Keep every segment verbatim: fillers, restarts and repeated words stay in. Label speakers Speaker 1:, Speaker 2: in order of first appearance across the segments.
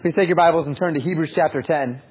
Speaker 1: Please take your Bibles and turn to Hebrews chapter ten.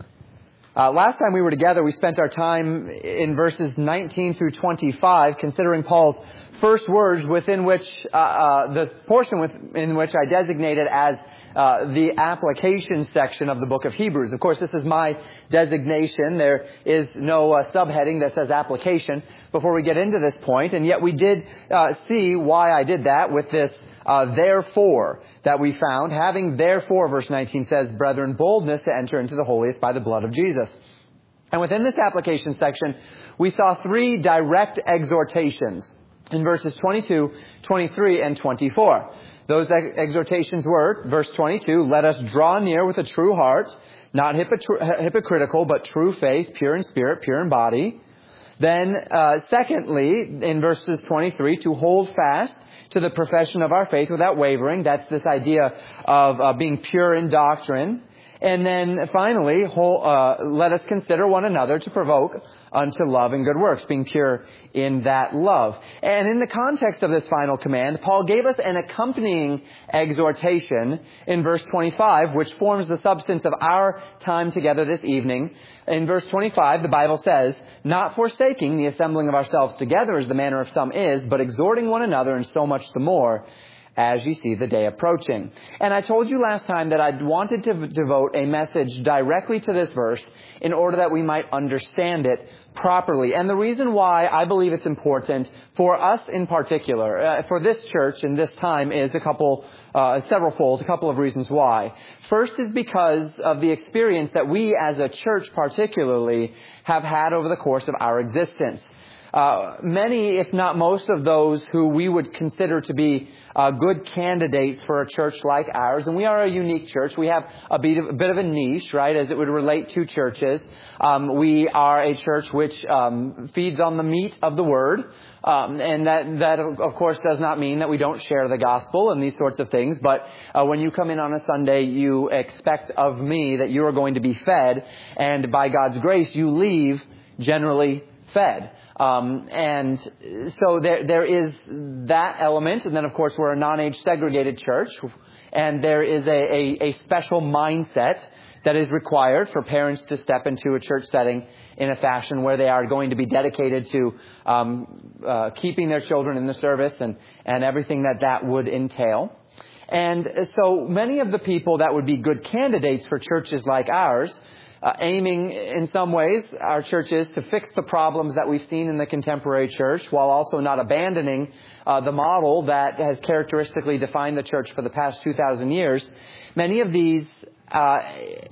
Speaker 1: Uh, last time we were together, we spent our time in verses nineteen through twenty-five, considering Paul's first words within which, uh, uh, the portion within which I designated as uh, the application section of the book of Hebrews. Of course, this is my designation. There is no uh, subheading that says application before we get into this point, and yet we did uh, see why I did that with this Uh, therefore, that we found, having therefore, verse nineteen says, brethren, boldness to enter into the holiest by the blood of Jesus. And within this application section, we saw three direct exhortations in verses twenty-two, twenty-three, and twenty-four. Those ex- exhortations were, verse twenty-two, let us draw near with a true heart, not hypocr- hypocritical, but true faith, pure in spirit, pure in body. Then, uh, secondly, in verses twenty-three, to hold fast to the profession of our faith without wavering. That's this idea of uh, being pure in doctrine. And then finally, whole, uh, let us consider one another to provoke unto love and good works, being pure in that love. And in the context of this final command, Paul gave us an accompanying exhortation in verse twenty-five, which forms the substance of our time together this evening. In verse twenty-five, the Bible says, not forsaking the assembling of ourselves together as the manner of some is, but exhorting one another, and so much the more as you see the day approaching. And I told you last time that I wanted to devote a message directly to this verse in order that we might understand it properly. And the reason why I believe it's important for us in particular, uh, for this church in this time, is a couple, uh, several fold, a couple of reasons why. First is because of the experience that we as a church particularly have had over the course of our existence. Uh, many, if not most of those who we would consider to be uh, good candidates for a church like ours, and we are a unique church. We have a bit of a, bit of a niche, right, as it would relate to churches. Um, we are a church which um, feeds on the meat of the Word, um, and that, that of course does not mean that we don't share the gospel and these sorts of things. But uh, when you come in on a Sunday, you expect of me that you are going to be fed, and by God's grace, you leave generally fed. Um, and so there, there is that element. And then, of course, we're a non-age segregated church. And there is a, a, a special mindset that is required for parents to step into a church setting in a fashion where they are going to be dedicated to um, uh, keeping their children in the service and, and everything that that would entail. And so many of the people that would be good candidates for churches like ours, Uh, aiming in some ways, our church is to fix the problems that we've seen in the contemporary church while also not abandoning uh, the model that has characteristically defined the church for the past two thousand years. Many of these, uh,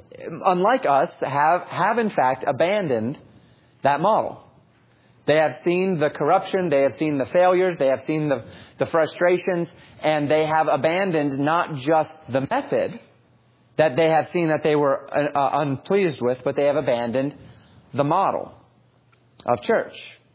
Speaker 1: unlike us, have, have in fact abandoned that model. They have seen the corruption, they have seen the failures, they have seen the, the frustrations, and they have abandoned not just the method that they have seen that they were uh, unpleased with, but they have abandoned the model of church.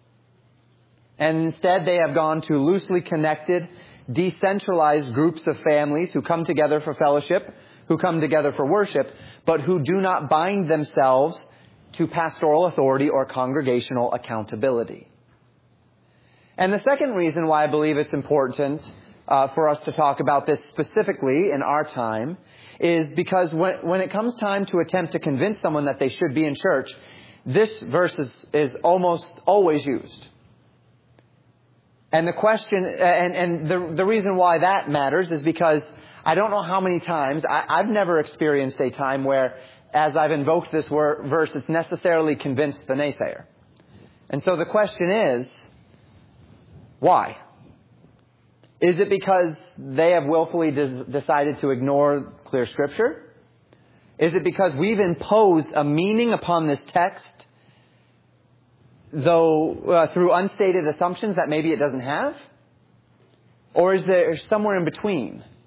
Speaker 1: And instead they have gone to loosely connected, decentralized groups of families who come together for fellowship, who come together for worship, but who do not bind themselves to pastoral authority or congregational accountability. And the second reason why I believe it's important uh, for us to talk about this specifically in our time is because when, when it comes time to attempt to convince someone that they should be in church, this verse is, is almost always used. And the question, and, and the, the reason why that matters is because I don't know how many times, I, I've never experienced a time where, as I've invoked this wor- verse, it's necessarily convinced the naysayer. And so the question is, why? Is it because they have willfully de- decided to ignore clear Scripture? Is it because we've imposed a meaning upon this text, though uh, through unstated assumptions that maybe it doesn't have? Or is there somewhere in between?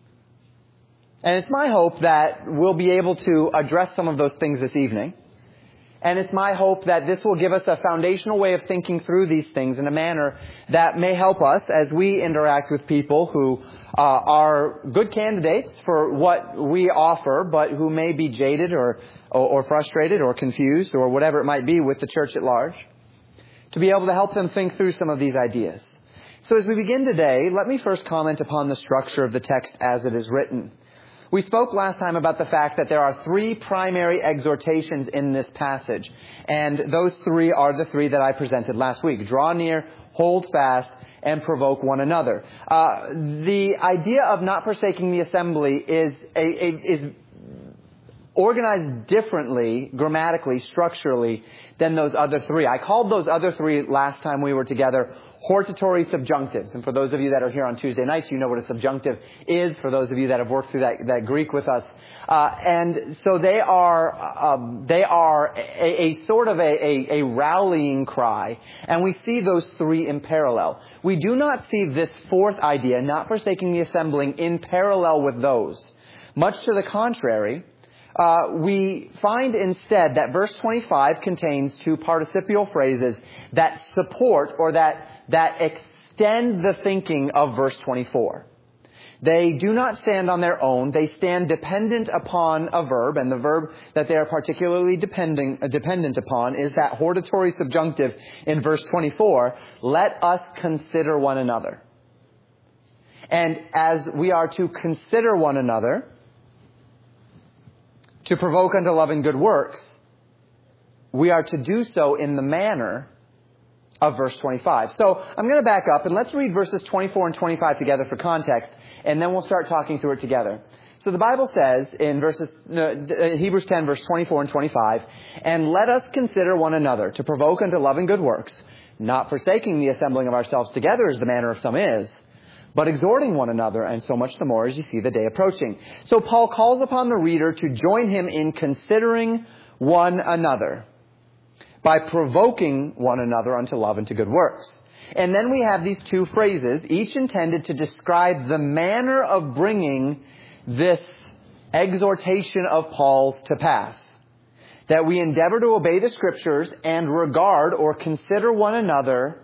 Speaker 1: And it's my hope that we'll be able to address some of those things this evening. And it's my hope that this will give us a foundational way of thinking through these things in a manner that may help us as we interact with people who uh, are good candidates for what we offer, but who may be jaded or, or, or frustrated or confused or whatever it might be with the church at large, to be able to help them think through some of these ideas. So as we begin today, let me first comment upon the structure of the text as it is written. We spoke last time about the fact that there are three primary exhortations in this passage. And those three are the three that I presented last week. Draw near, hold fast, and provoke one another. Uh, the idea of not forsaking the assembly is a, a, is organized differently, grammatically, structurally, than those other three. I called those other three last time we were together hortatory subjunctives. And for those of you that are here on Tuesday nights, you know what a subjunctive is. For those of you that have worked through that, that Greek with us. Uh, and so they are, um, they are a, a sort of a, a, a rallying cry. And we see those three in parallel. We do not see this fourth idea, not forsaking the assembling, in parallel with those. Much to the contrary, Uh, we find instead that verse twenty-five contains two participial phrases that support or that, that extend the thinking of verse twenty-four. They do not stand on their own. They stand dependent upon a verb, and the verb that they are particularly depending, uh, dependent upon is that hortatory subjunctive in verse twenty-four, let us consider one another. And as we are to consider one another, to provoke unto love and good works, we are to do so in the manner of verse twenty-five. So I'm going to back up and let's read verses twenty-four and twenty-five together for context, and then we'll start talking through it together. So the Bible says in verses uh, Hebrews ten, verse twenty-four and twenty-five, and let us consider one another to provoke unto love and good works, not forsaking the assembling of ourselves together as the manner of some is, but exhorting one another, and so much the more as you see the day approaching. So Paul calls upon the reader to join him in considering one another by provoking one another unto love and to good works. And then we have these two phrases, each intended to describe the manner of bringing this exhortation of Paul's to pass. That we endeavor to obey the Scriptures and regard or consider one another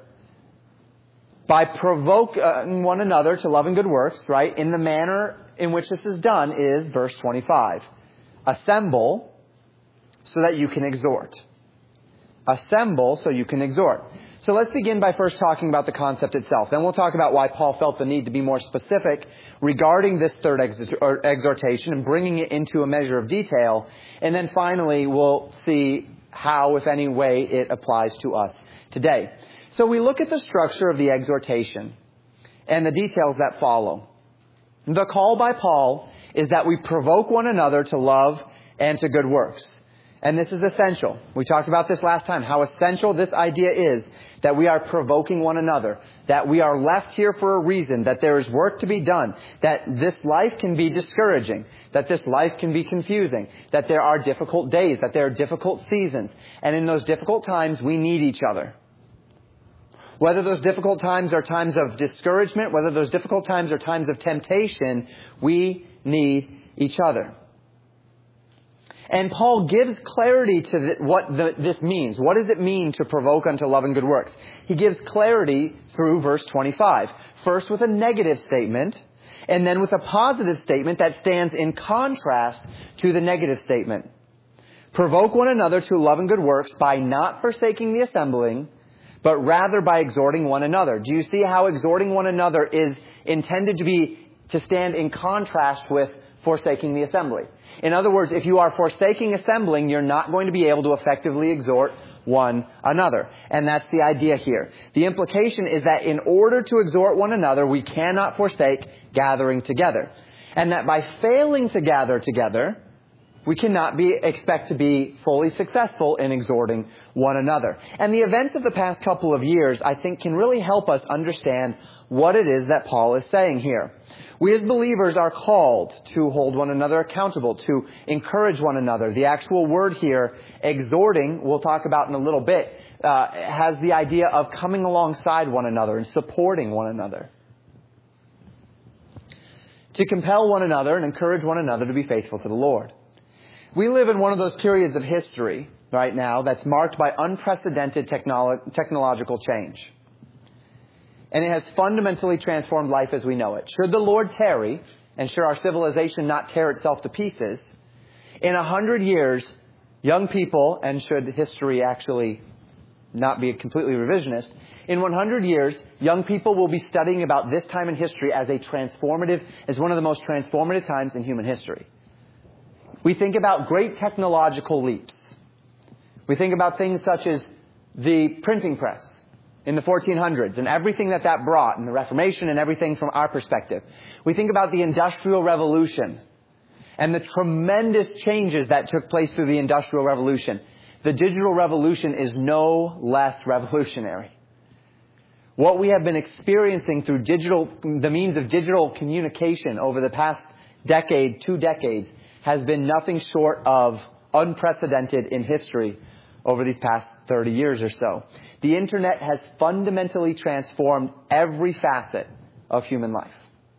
Speaker 1: by provoking one another to love and good works, right? In the manner in which this is done is verse twenty-five. Assemble so that you can exhort. Assemble so you can exhort. So let's begin by first talking about the concept itself. Then we'll talk about why Paul felt the need to be more specific regarding this third exhortation and bringing it into a measure of detail. And then finally, we'll see how, if any way, it applies to us today. So we look at the structure of the exhortation and the details that follow. The call by Paul is that we provoke one another to love and to good works. And this is essential. We talked about this last time, how essential this idea is, that we are provoking one another, that we are left here for a reason, that there is work to be done, that this life can be discouraging, that this life can be confusing, that there are difficult days, that there are difficult seasons. And in those difficult times, we need each other. Whether those difficult times are times of discouragement, whether those difficult times are times of temptation, we need each other. And Paul gives clarity to the, what the, this means. What does it mean to provoke unto love and good works? He gives clarity through verse twenty-five. First with a negative statement, and then with a positive statement that stands in contrast to the negative statement. Provoke one another to love and good works by not forsaking the assembling, but rather by exhorting one another. Do you see how exhorting one another is intended to be, to stand in contrast with forsaking the assembly? In other words, if you are forsaking assembling, you're not going to be able to effectively exhort one another. And that's the idea here. The implication is that in order to exhort one another, we cannot forsake gathering together. And that by failing to gather together, we cannot be expect to be fully successful in exhorting one another. And the events of the past couple of years, I think, can really help us understand what it is that Paul is saying here. We as believers are called to hold one another accountable, to encourage one another. The actual word here, exhorting, we'll talk about in a little bit, uh, has the idea of coming alongside one another and supporting one another. To compel one another and encourage one another to be faithful to the Lord. We live in one of those periods of history right now that's marked by unprecedented technolo- technological change. And it has fundamentally transformed life as we know it. Should the Lord tarry, and should our civilization not tear itself to pieces, in a hundred years, young people, and should history actually not be completely revisionist. In one hundred years, young people will be studying about this time in history as a transformative, as one of the most transformative times in human history. We think about great technological leaps. We think about things such as the printing press in the fourteen hundreds and everything that that brought, and the Reformation and everything from our perspective. We think about the Industrial Revolution and the tremendous changes that took place through the Industrial Revolution. The digital revolution is no less revolutionary. What we have been experiencing through digital, the means of digital communication over the past decade, two decades, has been nothing short of unprecedented in history over these past thirty years or so. The internet has fundamentally transformed every facet of human life.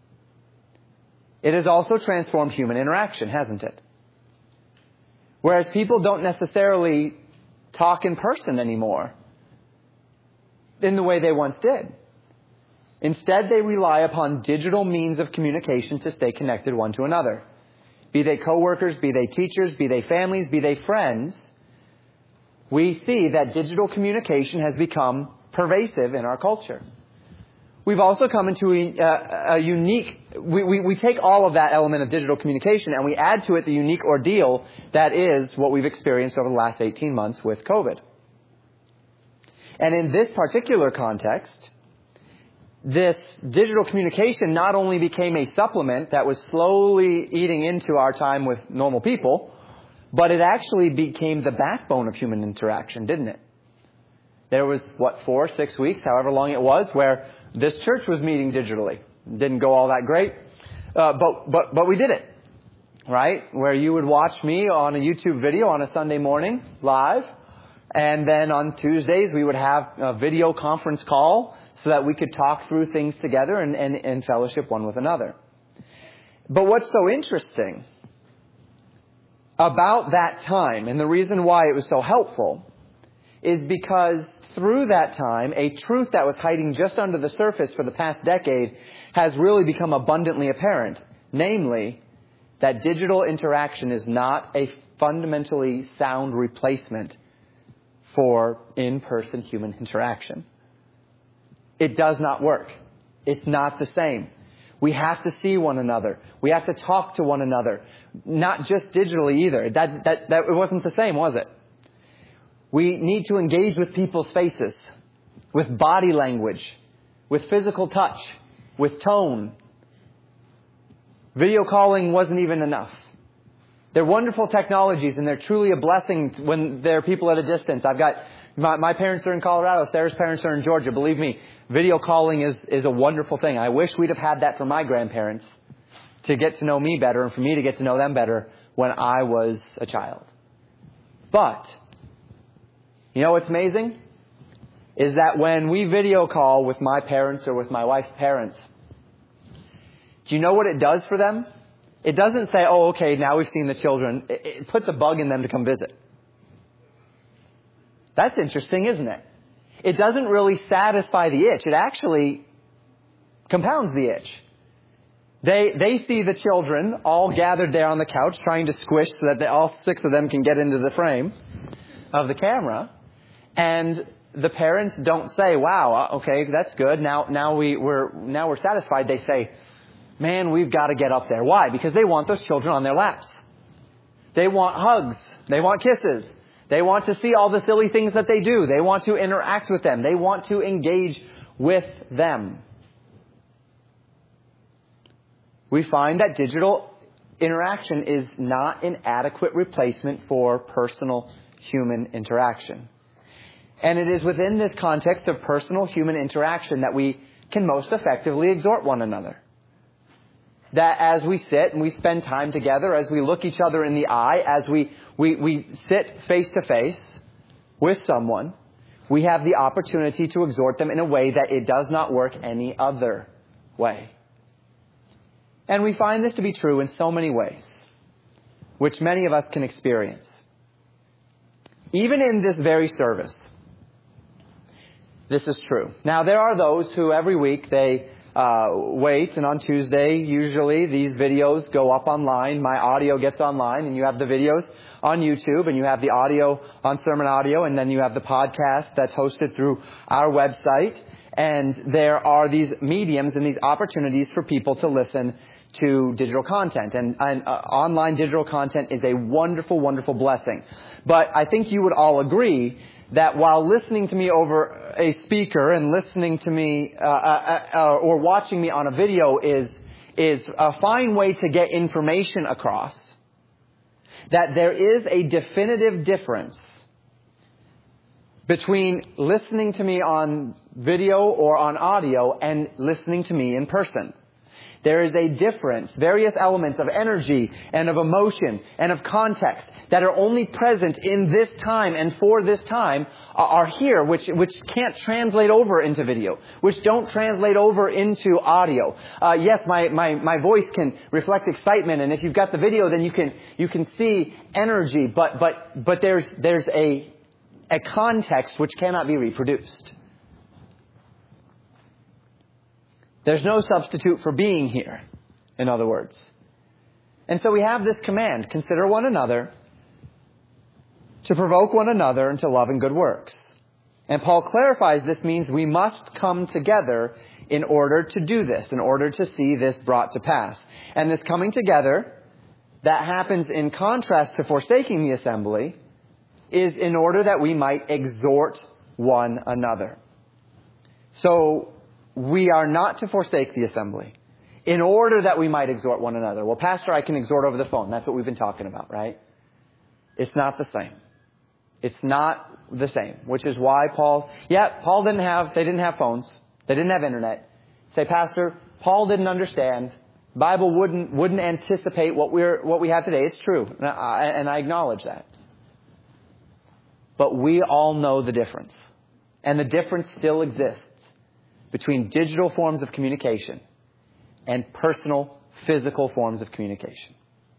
Speaker 1: It has also transformed human interaction, hasn't it? Whereas people don't necessarily talk in person anymore in the way they once did. Instead, they rely upon digital means of communication to stay connected one to another. Be they coworkers, be they teachers, be they families, be they friends, we see that digital communication has become pervasive in our culture. We've also come into a, a, a unique, we, we, we take all of that element of digital communication and we add to it the unique ordeal that is what we've experienced over the last eighteen months with COVID. And in this particular context, this digital communication not only became a supplement that was slowly eating into our time with normal people, but it actually became the backbone of human interaction, didn't it? There was, what, four, six weeks, however long it was, where this church was meeting digitally. Didn't go all that great, uh, but, but, but we did it, right? Where you would watch me on a YouTube video on a Sunday morning, live, and then on Tuesdays we would have a video conference call so that we could talk through things together and, and, and fellowship one with another. But what's so interesting about that time, and the reason why it was so helpful, is because through that time, a truth that was hiding just under the surface for the past decade has really become abundantly apparent. Namely, that digital interaction is not a fundamentally sound replacement for in-person human interaction. It does not work. It's not the same. We have to see one another. We have to talk to one another. Not just digitally either. That, that, that it wasn't the same, was it? We need to engage with people's faces, with body language, with physical touch, with tone. Video calling wasn't even enough. They're wonderful technologies and they're truly a blessing when there are people at a distance. I've got, my, my parents are in Colorado, Sarah's parents are in Georgia. Believe me, video calling is, is a wonderful thing. I wish we'd have had that for my grandparents to get to know me better and for me to get to know them better when I was a child. But, you know what's amazing? Is that when we video call with my parents or with my wife's parents, do you know what it does for them? It doesn't say, oh, okay, now we've seen the children. It, it puts a bug in them to come visit. That's interesting, isn't it? It doesn't really satisfy the itch. It actually compounds the itch. They they see the children all gathered there on the couch trying to squish so that they, all six of them can get into the frame of the camera. And the parents don't say, wow, okay, that's good. Now now we, we're now we're satisfied. They say, man, we've got to get up there. Why? Because they want those children on their laps. They want hugs. They want kisses. They want to see all the silly things that they do. They want to interact with them. They want to engage with them. We find that digital interaction is not an adequate replacement for personal human interaction. And it is within this context of personal human interaction that we can most effectively exhort one another. That as we sit and we spend time together, as we look each other in the eye, as we, we, we sit face to face with someone, we have the opportunity to exhort them in a way that it does not work any other way. And we find this to be true in so many ways, which many of us can experience. Even in this very service, this is true. Now, there are those who every week they uh, wait, and on Tuesday, usually these videos go up online. My audio gets online, and you have the videos on YouTube, and you have the audio on Sermon Audio, and then you have the podcast that's hosted through our website. And there are these mediums and these opportunities for people to listen to digital content. And, and uh, online digital content is a wonderful, wonderful blessing. But I think you would all agree that while listening to me over a speaker and listening to me uh, uh, uh, or watching me on a video is is a fine way to get information across, that there is a definitive difference between listening to me on video or on audio and listening to me in person. There is a difference, various elements of energy and of emotion and of context that are only present in this time and for this time are here, which which can't translate over into video, which don't translate over into audio. Uh, yes, my, my, my voice can reflect excitement, and if you've got the video, then you can you can see energy, but but but there's there's a a context which cannot be reproduced. There's no substitute for being here, in other words. And so we have this command, consider one another, to provoke one another into love and good works. And Paul clarifies this means we must come together in order to do this, in order to see this brought to pass. And this coming together that happens in contrast to forsaking the assembly is in order that we might exhort one another. So, we are not to forsake the assembly in order that we might exhort one another. Well, Pastor, I can exhort over the phone. That's what we've been talking about, right? It's not the same. It's not the same, which is why Paul, yeah, Paul didn't have, they didn't have phones. They didn't have internet. Say, Pastor, Paul didn't understand. The Bible wouldn't, wouldn't anticipate what we're, what we have today. It's true. And I, and I acknowledge that. But we all know the difference. And the difference still exists between digital forms of communication and personal, physical forms of communication.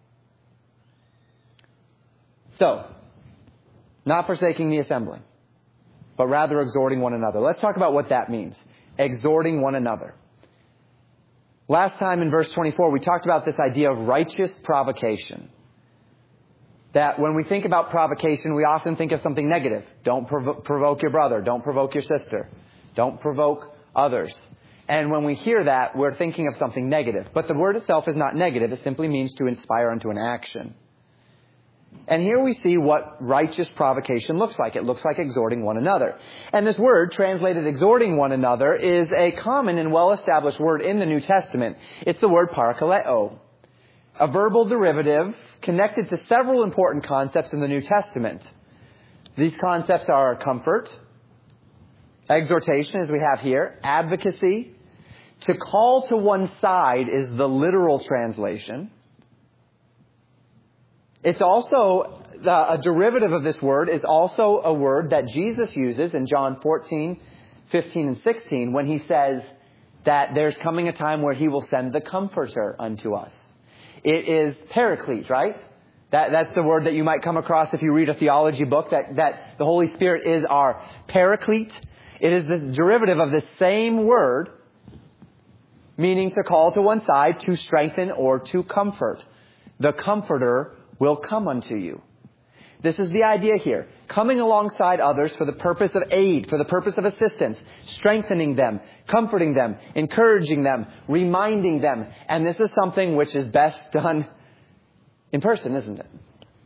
Speaker 1: So, not forsaking the assembly, but rather exhorting one another. Let's talk about what that means. Exhorting one another. Last time in verse twenty-four, we talked about this idea of righteous provocation. That when we think about provocation, we often think of something negative. Don't provo- provoke your brother. Don't provoke your sister. Don't provoke others. And when we hear that, we're thinking of something negative. But the word itself is not negative. It simply means to inspire unto an action. And here we see what righteous provocation looks like. It looks like exhorting one another. And this word, translated exhorting one another, is a common and well-established word in the New Testament. It's the word parakaleo, a verbal derivative connected to several important concepts in the New Testament. These concepts are comfort, exhortation, as we have here, advocacy. To call to one side is the literal translation. It's also, the, a derivative of this word is also a word that Jesus uses in John fourteen, fifteen, and sixteen when he says that there's coming a time where he will send the Comforter unto us. It is paraclete, right? That, that's the word that you might come across if you read a theology book, that, that the Holy Spirit is our paraclete. It is the derivative of the same word, meaning to call to one side, to strengthen, or to comfort. The Comforter will come unto you. This is the idea here. Coming alongside others for the purpose of aid, for the purpose of assistance, strengthening them, comforting them, encouraging them, reminding them. And this is something which is best done in person, isn't it?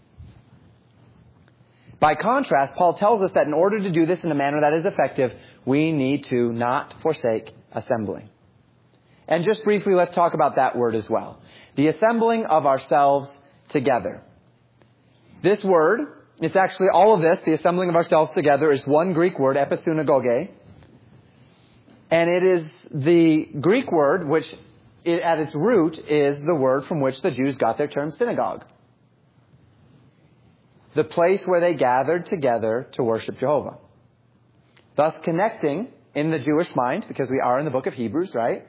Speaker 1: By contrast, Paul tells us that in order to do this in a manner that is effective, we need to not forsake assembling. And just briefly, let's talk about that word as well. The assembling of ourselves together. This word, it's actually all of this, the assembling of ourselves together, is one Greek word, episunagoge. And it is the Greek word which it, at its root is the word from which the Jews got their term synagogue. The place where they gathered together to worship Jehovah. Thus connecting in the Jewish mind, because we are in the book of Hebrews, right?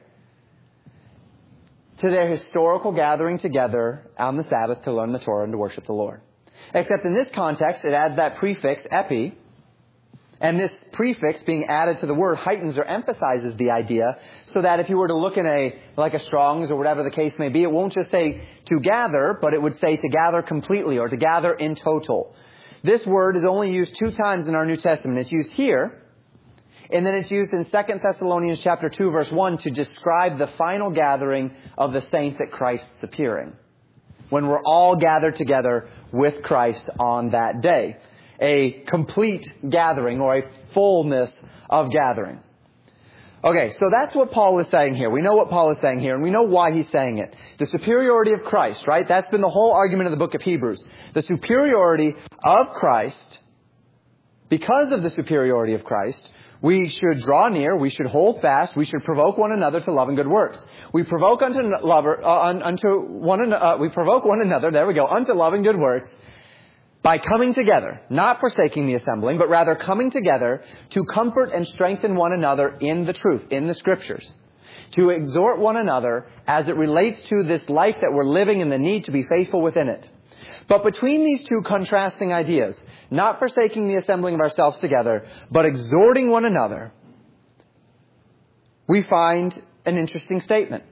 Speaker 1: To their historical gathering together on the Sabbath to learn the Torah and to worship the Lord. Except in this context, it adds that prefix, epi, And this prefix being added to the word heightens or emphasizes the idea, so that if you were to look in a, like a Strong's or whatever the case may be, it won't just say to gather, but it would say to gather completely or to gather in total. This word is only used two times in our New Testament. It's used here, and then it's used in Second Thessalonians chapter two, verse one, to describe the final gathering of the saints at Christ's appearing, when we're all gathered together with Christ on that day. A complete gathering or a fullness of gathering. Okay, so that's what Paul is saying here. We know what Paul is saying here, and we know why he's saying it. The superiority of Christ, right? That's been the whole argument of the book of Hebrews. The superiority of Christ. Because of the superiority of Christ, we should draw near, we should hold fast, we should provoke one another to love and good works. We provoke unto lover, uh, unto one, uh, we provoke one another, there we go, unto love and good works, by coming together, not forsaking the assembling, but rather coming together to comfort and strengthen one another in the truth, in the Scriptures. To exhort one another as it relates to this life that we're living and the need to be faithful within it. But between these two contrasting ideas, not forsaking the assembling of ourselves together, but exhorting one another, we find an interesting statement.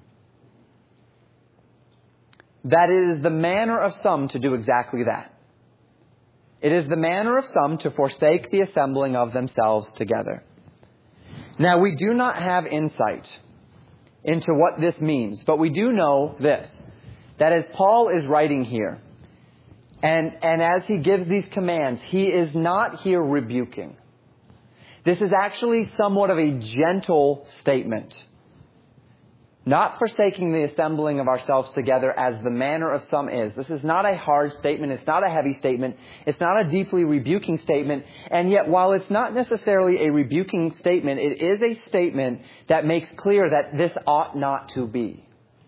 Speaker 1: That it is the manner of some to do exactly that. It is the manner of some to forsake the assembling of themselves together. Now, we do not have insight into what this means, but we do know this, that as Paul is writing here, and, and as he gives these commands, he is not here rebuking. This is actually somewhat of a gentle statement. Not forsaking the assembling of ourselves together as the manner of some is. This is not a hard statement. It's not a heavy statement. It's not a deeply rebuking statement. And yet, while it's not necessarily a rebuking statement, it is a statement that makes clear that this ought not to be.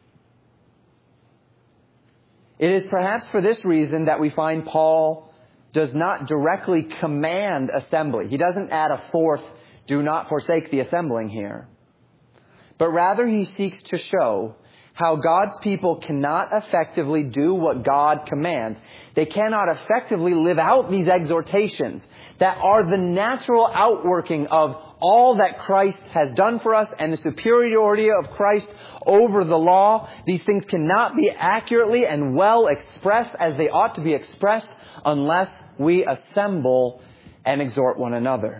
Speaker 1: It is perhaps for this reason that we find Paul does not directly command assembly. He doesn't add a fourth, do not forsake the assembling here. But rather he seeks to show how God's people cannot effectively do what God commands. They cannot effectively live out these exhortations that are the natural outworking of all that Christ has done for us and the superiority of Christ over the law. These things cannot be accurately and well expressed as they ought to be expressed unless we assemble and exhort one another.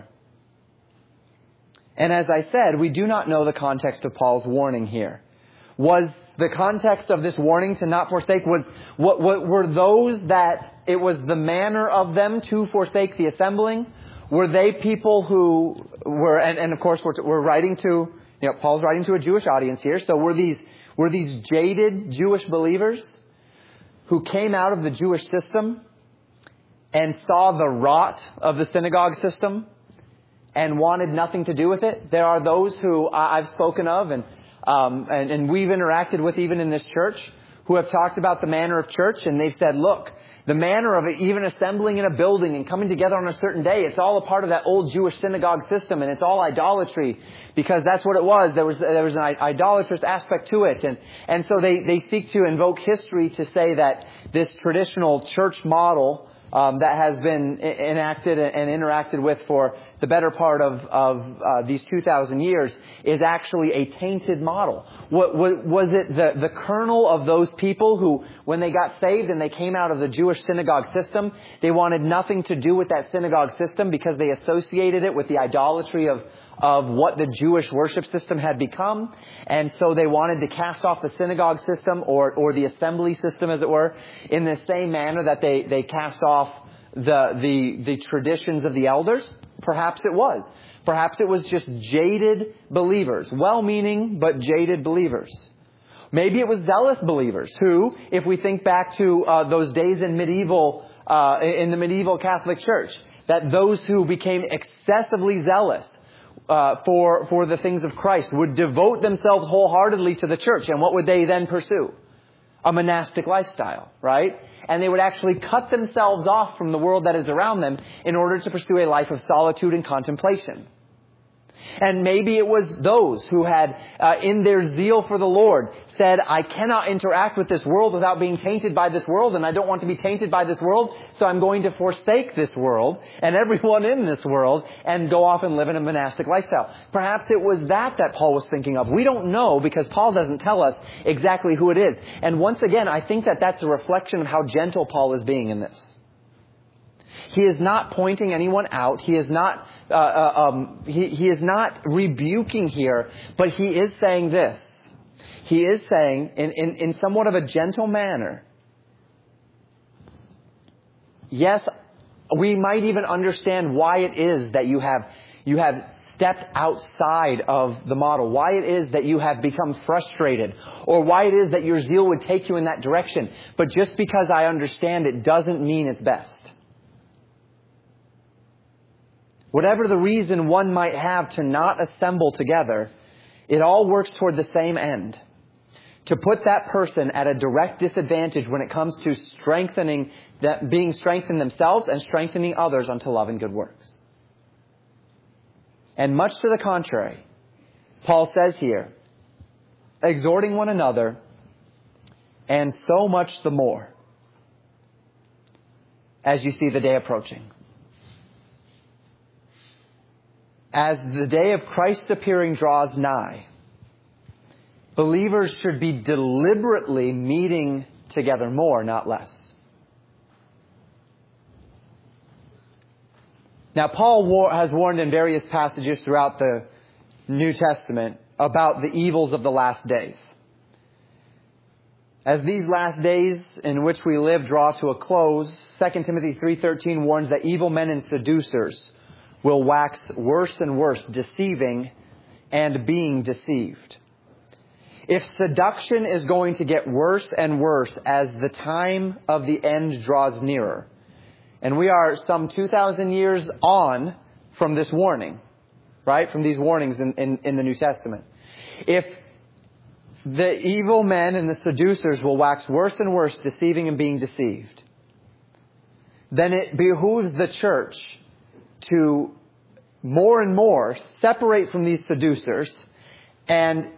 Speaker 1: And as I said, we do not know the context of Paul's warning here. Was the context of this warning to not forsake, was what, what were those that it was the manner of them to forsake the assembling? Were they people who were, and, and of course we're, we're writing to, you know, Paul's writing to a Jewish audience here. So were these, were these jaded Jewish believers who came out of the Jewish system and saw the rot of the synagogue system and wanted nothing to do with it? There are those who I've spoken of and, um, and, and we've interacted with even in this church who have talked about the manner of church, and they've said, look, the manner of it, even assembling in a building and coming together on a certain day, it's all a part of that old Jewish synagogue system, and it's all idolatry because that's what it was. There was there was an idolatrous aspect to it, and and so they they seek to invoke history to say that this traditional church model Um, that has been enacted and interacted with for the better part of, of uh, these two thousand years is actually a tainted model. What, what, was it the, the kernel of those people who, when they got saved and they came out of the Jewish synagogue system, they wanted nothing to do with that synagogue system because they associated it with the idolatry of of what the Jewish worship system had become. And so they wanted to cast off the synagogue system or, or the assembly system, as it were, in the same manner that they, they cast off the, the, the traditions of the elders. Perhaps it was. Perhaps it was just jaded believers, well-meaning but jaded believers. Maybe it was zealous believers who, if we think back to uh, those days in medieval, uh, in the medieval Catholic Church, that those who became excessively zealous Uh, for, for the things of Christ would devote themselves wholeheartedly to the church. And what would they then pursue? A monastic lifestyle, right? And they would actually cut themselves off from the world that is around them in order to pursue a life of solitude and contemplation. And maybe it was those who had, uh, in their zeal for the Lord, said, I cannot interact with this world without being tainted by this world, and I don't want to be tainted by this world, so I'm going to forsake this world and everyone in this world and go off and live in a monastic lifestyle. Perhaps it was that that Paul was thinking of. We don't know, because Paul doesn't tell us exactly who it is. And once again, I think that that's a reflection of how gentle Paul is being in this. He is not pointing anyone out. He is not uh, uh, um, he, he is not rebuking here, but he is saying this. He is saying, in, in, in somewhat of a gentle manner, yes, we might even understand why it is that you have you have stepped outside of the model, why it is that you have become frustrated, or why it is that your zeal would take you in that direction. But just because I understand it doesn't mean it's best. Whatever the reason one might have to not assemble together, it all works toward the same end. To put that person at a direct disadvantage when it comes to strengthening, that being strengthened themselves and strengthening others unto love and good works. And much to the contrary, Paul says here, exhorting one another, and so much the more as you see the day approaching. As the day of Christ's appearing draws nigh, believers should be deliberately meeting together more, not less. Now, Paul war- has warned in various passages throughout the New Testament about the evils of the last days. As these last days in which we live draw to a close, Second Timothy three thirteen warns that evil men and seducers will wax worse and worse, deceiving and being deceived. If seduction is going to get worse and worse as the time of the end draws nearer, and we are some two thousand years on from this warning, right? From these warnings in, in, in the New Testament. If the evil men and the seducers will wax worse and worse, deceiving and being deceived, then it behooves the church to more and more separate from these seducers and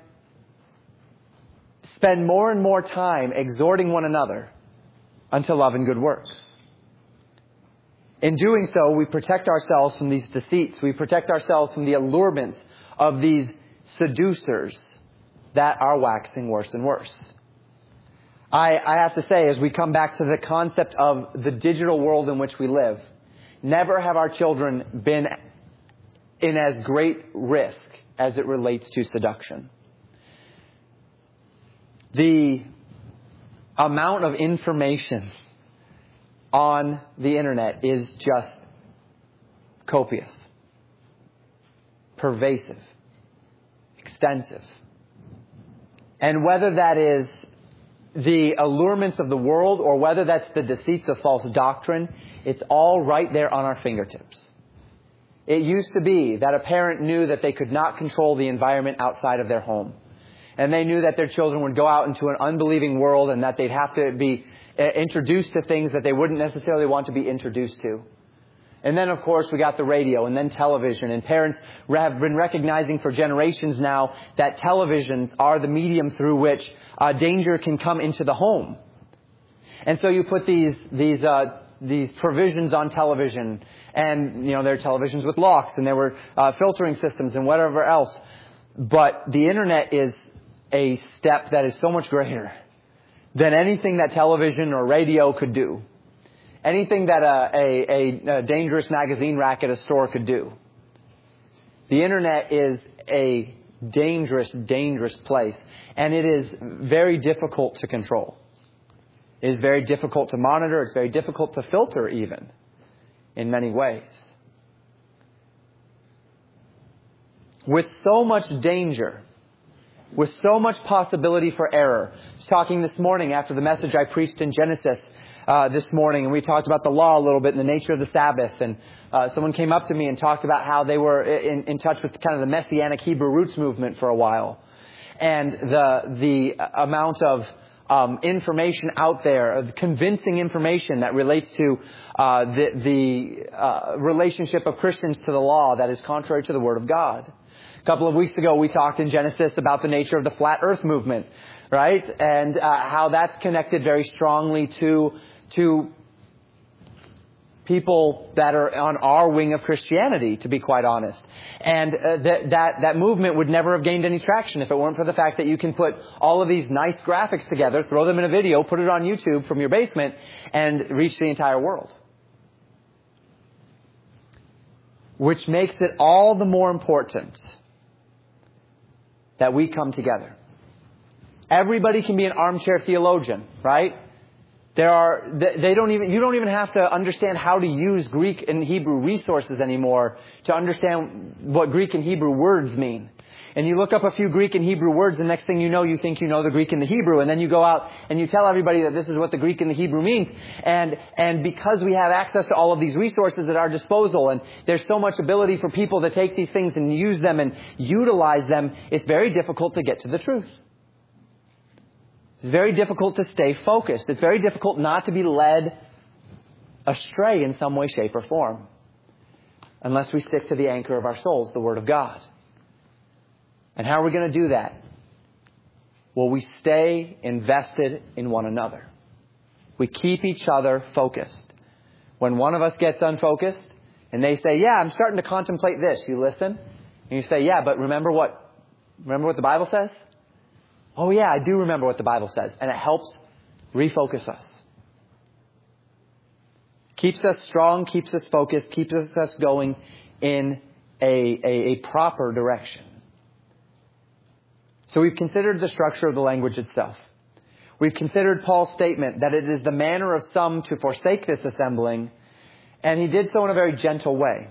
Speaker 1: spend more and more time exhorting one another unto love and good works. In doing so, we protect ourselves from these deceits. We protect ourselves from the allurements of these seducers that are waxing worse and worse. I, I have to say, as we come back to the concept of the digital world in which we live, never have our children been in as great risk as it relates to seduction. The amount of information on the internet is just copious, pervasive, extensive. And whether that is the allurements of the world or whether that's the deceits of false doctrine, it's all right there on our fingertips. It used to be that a parent knew that they could not control the environment outside of their home. And they knew that their children would go out into an unbelieving world and that they'd have to be introduced to things that they wouldn't necessarily want to be introduced to. And then, of course, we got the radio and then television. And parents have been recognizing for generations now that televisions are the medium through which uh, danger can come into the home. And so you put these these uh, these provisions on television, and you know there are televisions with locks, and there were uh, filtering systems and whatever else. But the internet is a step that is so much greater than anything that television or radio could do. Anything that a, a, a dangerous magazine rack at a store could do. The internet is a dangerous, dangerous place. And it is very difficult to control. It is very difficult to monitor. It's very difficult to filter even, in many ways. With so much danger, with so much possibility for error. I was talking this morning after the message I preached in Genesis uh, this morning, and we talked about the law a little bit and the nature of the Sabbath. And uh, someone came up to me and talked about how they were in, in touch with kind of the Messianic Hebrew roots movement for a while. And the the amount of um, information out there, convincing information that relates to uh, the, the uh, relationship of Christians to the law that is contrary to the Word of God. A couple of weeks ago, we talked in Genesis about the nature of the flat earth movement, right? And uh, how that's connected very strongly to, to people that are on our wing of Christianity, to be quite honest. And uh, that, that, that movement would never have gained any traction if it weren't for the fact that you can put all of these nice graphics together, throw them in a video, put it on YouTube from your basement, and reach the entire world. Which makes it all the more important that we come together. Everybody can be an armchair theologian, right? There are, they don't even, you don't even have to understand how to use Greek and Hebrew resources anymore to understand what Greek and Hebrew words mean. And you look up a few Greek and Hebrew words, the next thing you know, you think you know the Greek and the Hebrew, and then you go out and you tell everybody that this is what the Greek and the Hebrew means. And, and because we have access to all of these resources at our disposal, and there's so much ability for people to take these things and use them and utilize them, it's very difficult to get to the truth. It's very difficult to stay focused. It's very difficult not to be led astray in some way, shape, or form. Unless we stick to the anchor of our souls, the Word of God. And how are we going to do that? Well, we stay invested in one another. We keep each other focused. When one of us gets unfocused and they say, yeah, I'm starting to contemplate this, you listen. And you say, yeah, but remember what, remember what the Bible says? Oh yeah, I do remember what the Bible says. And it helps refocus us. Keeps us strong, keeps us focused, keeps us going in a, a, a proper direction. So we've considered the structure of the language itself. We've considered Paul's statement that it is the manner of some to forsake this assembling. And he did so in a very gentle way.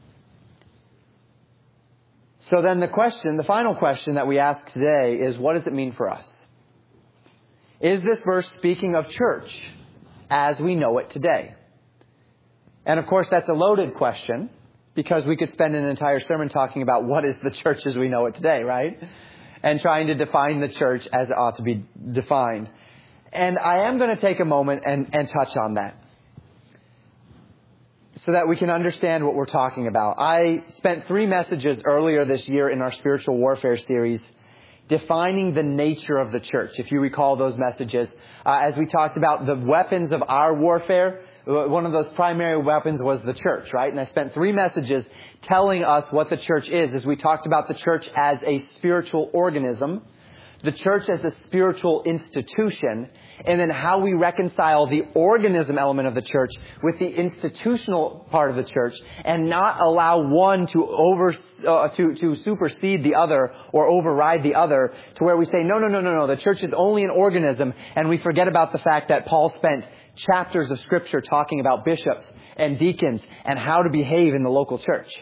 Speaker 1: So then the question, the final question that we ask today is, what does it mean for us? Is this verse speaking of church as we know it today? And of course, that's a loaded question, because we could spend an entire sermon talking about what is the church as we know it today, right? And trying to define the church as it ought to be defined. And I am going to take a moment and, and touch on that, so that we can understand what we're talking about. I spent three messages earlier this year in our spiritual warfare series defining the nature of the church. If you recall those messages, uh, as we talked about the weapons of our warfare, one of those primary weapons was the church, right? And I spent three messages telling us what the church is, as we talked about the church as a spiritual organism, the church as a spiritual institution, and then how we reconcile the organism element of the church with the institutional part of the church, and not allow one to over uh, to to supersede the other or override the other, to where we say no no no no no the church is only an organism, and we forget about the fact that Paul spent chapters of Scripture talking about bishops and deacons and how to behave in the local church.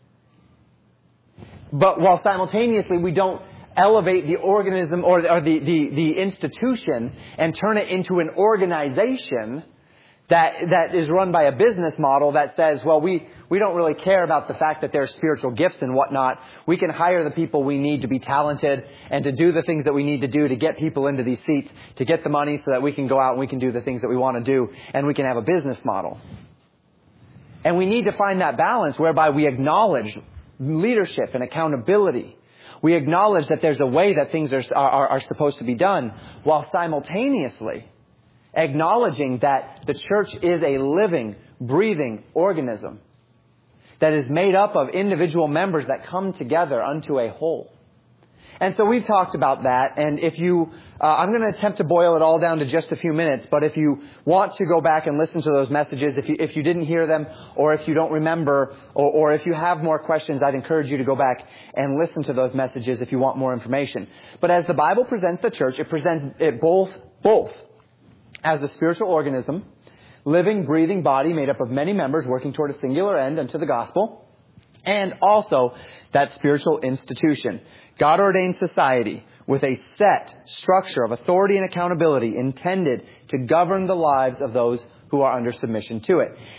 Speaker 1: But while simultaneously we don't elevate the organism or, or the, the, the institution and turn it into an organization that, that is run by a business model that says, well, we, we don't really care about the fact that there's spiritual gifts and whatnot. We can hire the people we need to be talented and to do the things that we need to do to get people into these seats, to get the money so that we can go out and we can do the things that we want to do, and we can have a business model. And we need to find that balance whereby we acknowledge leadership and accountability. We acknowledge that there's a way that things are, are, are supposed to be done, while simultaneously acknowledging that the church is a living, breathing organism that is made up of individual members that come together unto a whole. And so we've talked about that. And if you, uh, I'm going to attempt to boil it all down to just a few minutes. But if you want to go back and listen to those messages, if you, if you didn't hear them, or if you don't remember, or, or if you have more questions, I'd encourage you to go back and listen to those messages if you want more information. But as the Bible presents the church, it presents it both, both as a spiritual organism, living, breathing body made up of many members working toward a singular end unto the gospel, and also that spiritual institution, God-ordained society with a set structure of authority and accountability intended to govern the lives of those who are under submission to it.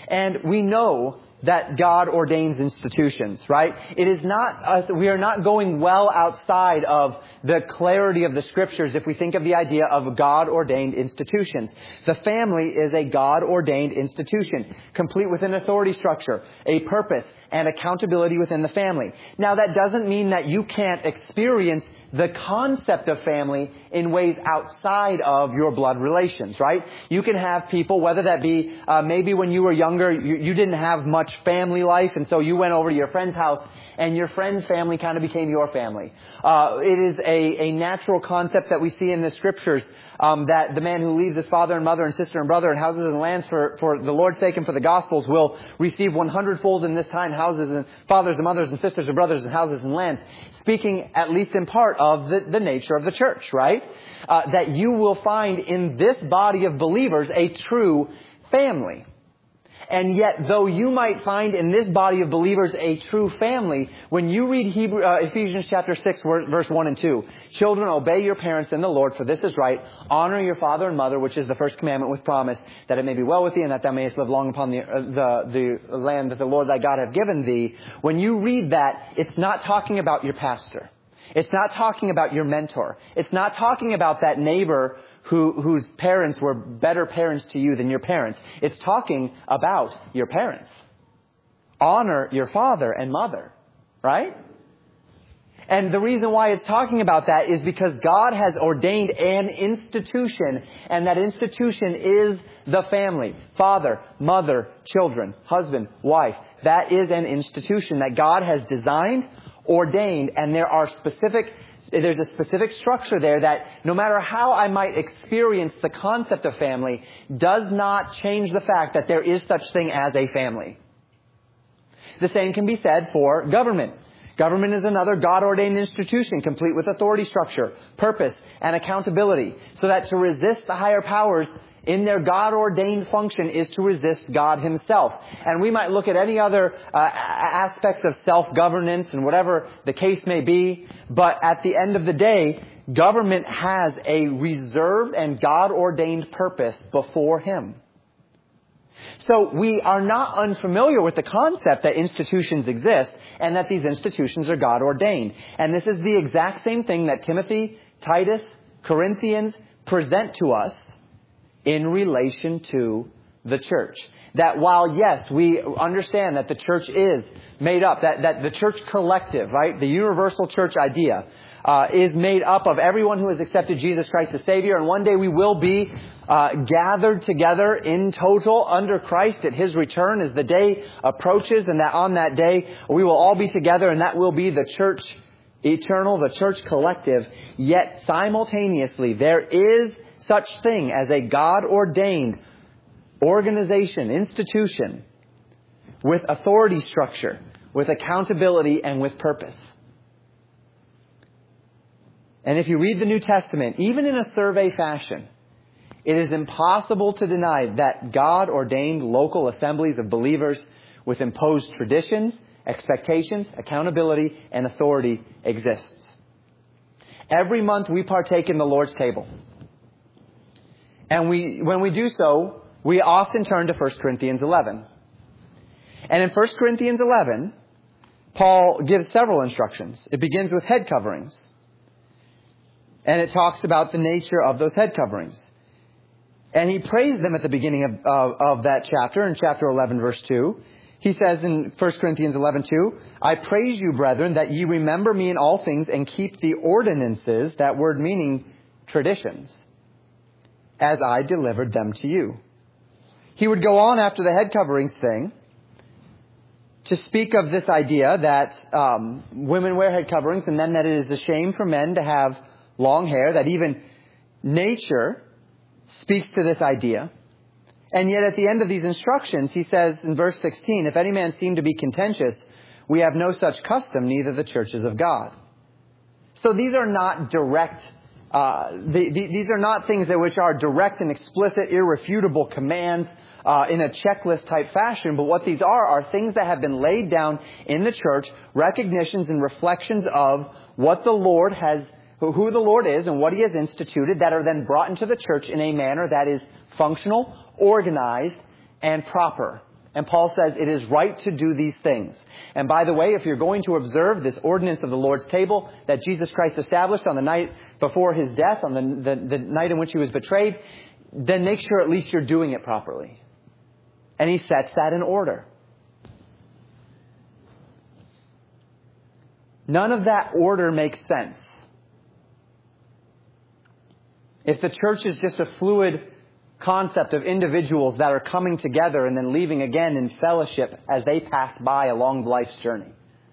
Speaker 1: And we know that God ordains institutions, right? It is not us, we are not going well outside of the clarity of the Scriptures if we think of the idea of God-ordained institutions. The family is a God-ordained institution, complete with an authority structure, a purpose, and accountability within the family. Now, that doesn't mean that you can't experience the concept of family in ways outside of your blood relations, right? You can have people, whether that be uh, maybe when you were younger, you, you didn't have much family life, and so you went over to your friend's house, and your friend's family kind of became your family. Uh, it is a, a natural concept that we see in the Scriptures, um, that the man who leaves his father and mother and sister and brother and houses and lands for, for the Lord's sake and for the Gospels will receive one hundredfold in this time houses and fathers and mothers and sisters and brothers and houses and lands, speaking at least in part of the, the nature of the church, right? Uh, that you will find in this body of believers a true family. And yet, though you might find in this body of believers a true family, when you read Hebrew, uh, Ephesians chapter six, verse one and two, children, obey your parents in the Lord, for this is right. Honor your father and mother, which is the first commandment with promise, that it may be well with thee and that thou mayest live long upon the, uh, the, the land that the Lord thy God hath given thee. When you read that, it's not talking about your pastor. It's not talking about your mentor. It's not talking about that neighbor who, whose parents were better parents to you than your parents. It's talking about your parents. Honor your father and mother, right? And the reason why it's talking about that is because God has ordained an institution, and that institution is the family. Father, mother, children, husband, wife. That is an institution that God has designed, ordained, and there are specific, there's a specific structure there that no matter how I might experience the concept of family, does not change the fact that there is such thing as a family. The same can be said for government. Government is another God-ordained institution, complete with authority structure, purpose, and accountability, so that to resist the higher powers in their God-ordained function is to resist God Himself. And we might look at any other uh, aspects of self-governance and whatever the case may be, but at the end of the day, government has a reserved and God-ordained purpose before Him. So we are not unfamiliar with the concept that institutions exist and that these institutions are God-ordained. And this is the exact same thing that Timothy, Titus, Corinthians present to us in relation to the church. That while, yes, we understand that the church is made up, that, that the church collective, right, the universal church idea, uh, is made up of everyone who has accepted Jesus Christ as Savior, and one day we will be uh, gathered together in total under Christ at His return as the day approaches, and that on that day we will all be together, and that will be the church eternal, the church collective. Yet simultaneously there is such thing as a God-ordained organization, institution, with authority structure, with accountability, and with purpose. And if you read the New Testament, even in a survey fashion, it is impossible to deny that God-ordained local assemblies of believers with imposed traditions, expectations, accountability, and authority exists. Every month we partake in the Lord's table. And we, when we do so, we often turn to First Corinthians eleven. And in First Corinthians eleven, Paul gives several instructions. It begins with head coverings. And it talks about the nature of those head coverings. And he praised them at the beginning of, of, of that chapter, in chapter eleven, verse two. He says in First Corinthians eleven two, I praise you, brethren, that ye remember me in all things and keep the ordinances, that word meaning traditions, as I delivered them to you. He would go on after the head coverings thing to speak of this idea that um, women wear head coverings, and then that it is a shame for men to have long hair, that even nature speaks to this idea. And yet at the end of these instructions, he says in verse sixteen, if any man seem to be contentious, we have no such custom, neither the churches of God. So these are not direct Uh, the, the, these are not things that which are direct and explicit, irrefutable commands uh, in a checklist type fashion. But what these are are things that have been laid down in the church, recognitions and reflections of what the Lord has, who the Lord is and what He has instituted, that are then brought into the church in a manner that is functional, organized, and proper. And Paul says it is right to do these things. And by the way, if you're going to observe this ordinance of the Lord's table that Jesus Christ established on the night before his death, on the, the, the night in which he was betrayed, then make sure at least you're doing it properly. And he sets that in order. None of that order makes sense if the church is just a fluid concept of individuals that are coming together and then leaving again in fellowship as they pass by along life's journey.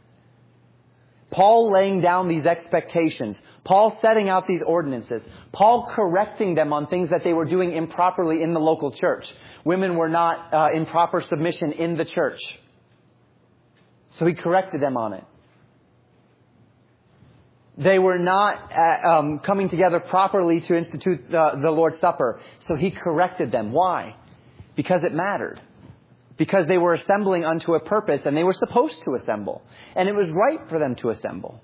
Speaker 1: Paul laying down these expectations. Paul setting out these ordinances. Paul correcting them on things that they were doing improperly in the local church. Women were not uh, in proper submission in the church. So he corrected them on it. They were not uh, um, coming together properly to institute the, the Lord's Supper. So he corrected them. Why? Because it mattered. Because they were assembling unto a purpose and they were supposed to assemble. And it was right for them to assemble.